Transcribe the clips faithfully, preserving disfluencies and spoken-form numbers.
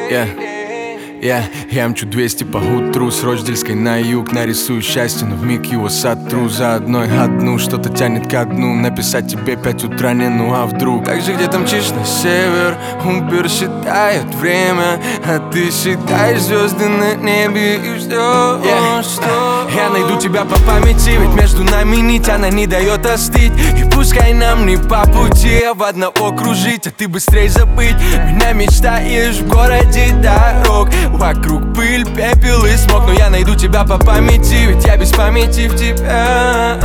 Yeah. Yeah, я мчу двести по утру с Рочдельской на юг. Нарисую счастье, но вмиг его сотру. За одной одну что-то тянет ко дну. Написать тебе пять утра не, ну а вдруг. Так же где-то мчишь на север, Убер считает время, а ты считаешь звезды на небе и ждешь, yeah. Что? Я найду тебя по памяти, ведь между нами нить, она не дает остыть. И пускай нам не по пути, а в одного кружить, а ты быстрей забыть. Меня мечтаешь в городе дорог, вокруг пыль, пепел и смог. Но я найду тебя по памяти, ведь я без памяти в тебя.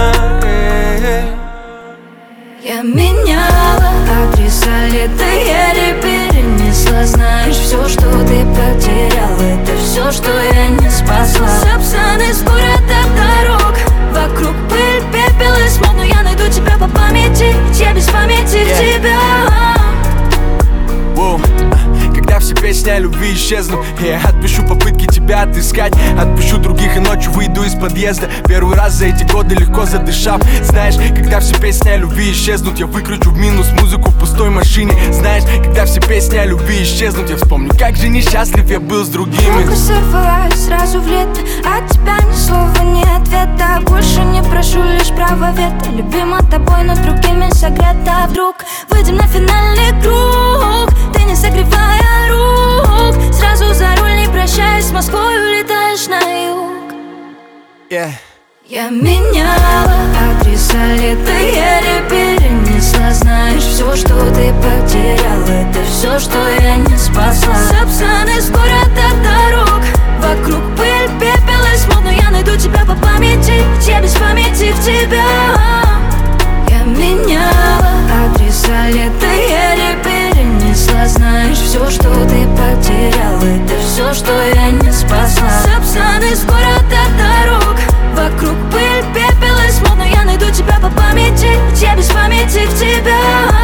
Я меняла адреса, лето еле перенесла. Знаешь, все, что ты потерял, это все, что я не спасла. Сапсан из города дорог, вокруг пыль, пепел и смог. Но я найду тебя по памяти, ведь я без памяти yeah. в тебя. Когда все песни о любви исчезнут, я отпишу попытки тебя отыскать. Отпущу других и ночью выйду из подъезда. Первый раз за эти годы легко задышав. Знаешь, когда все песни о любви исчезнут, я выключу в минус музыку в пустой машине. Знаешь, когда все песни о любви исчезнут, я вспомню, как же несчастлив я был с другими. Руку сорвалась сразу в лето, от тебя ни слова, ни ответа. Больше не прошу, лишь право вето. Любима тобой, но другими согрета. Вдруг выйдем на финальный круг, ты не согревая рук. Сразу за руль, не прощаясь, с Москвой улетаешь на юг. yeah. Я меняла адреса, лето еле перенесла. Знаешь, все, что ты потерял, это все, что я не спасла. Сапсан из города дорог, вокруг пыль, пепел и смог. Но я найду тебя по памяти, ведь я без памяти в тебя. Я меняла адреса, лето еле перенесла. Знаешь, все, что ты потерял, это все, что я не спасла. Сапсан из города дорог, вокруг пыль, пепел и смог. Но я найду тебя по памяти, ведь я без памяти в тебя.